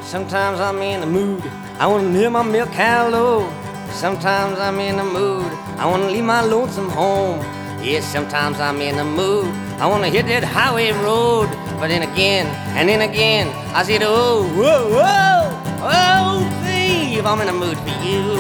Sometimes I'm in the mood, I wanna live my milk cow low. Sometimes I'm in the mood, I wanna leave my lonesome home. Yes, sometimes I'm in the mood, I wanna hit that highway road. But then again, and then again, I said, oh, whoa, whoa, oh, babe, I'm in the mood for you.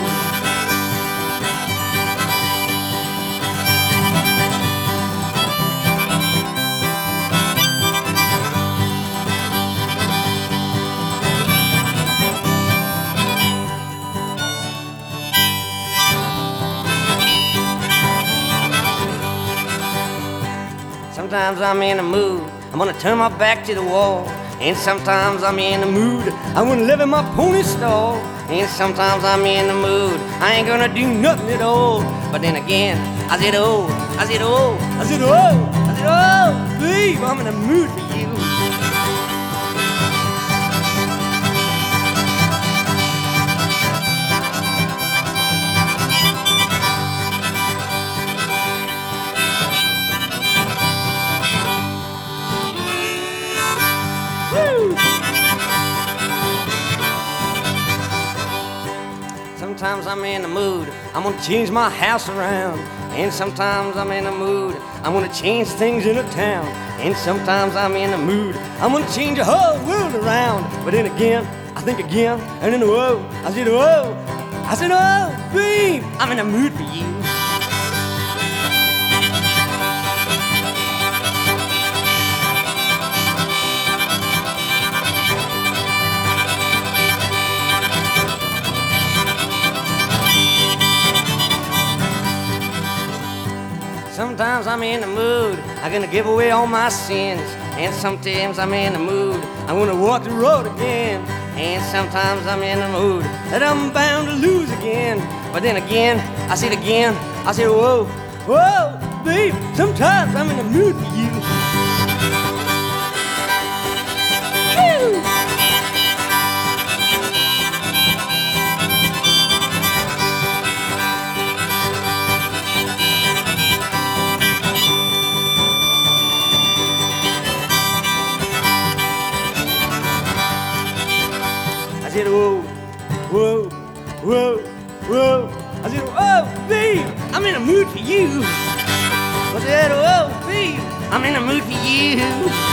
Sometimes I'm in the mood, I'm gonna turn my back to the wall. And sometimes I'm in the mood, I wanna live in my pony stall. And sometimes I'm in the mood, I ain't gonna do nothing at all. But then again, I said, oh, I said, oh, I said, oh, I said, oh, babe, I'm in the mood for you. Sometimes I'm in the mood, I'm gonna change my house around. And sometimes I'm in the mood, I'm gonna change things in the town. And sometimes I'm in the mood, I'm gonna change the whole world around. But then again, I think again, and then whoa, I said, whoa, I said, oh, babe, I'm in the mood for you. Sometimes I'm in the mood, I'm gonna give away all my sins. And sometimes I'm in the mood, I wanna walk the road again. And sometimes I'm in the mood that I'm bound to lose again. But then again, I said, whoa, whoa, babe, sometimes I'm in the mood for you. Woo! I said, whoa, whoa, whoa, whoa. I said, whoa, babe, I'm in the mood for you. I said, whoa, babe, I'm in the mood for you.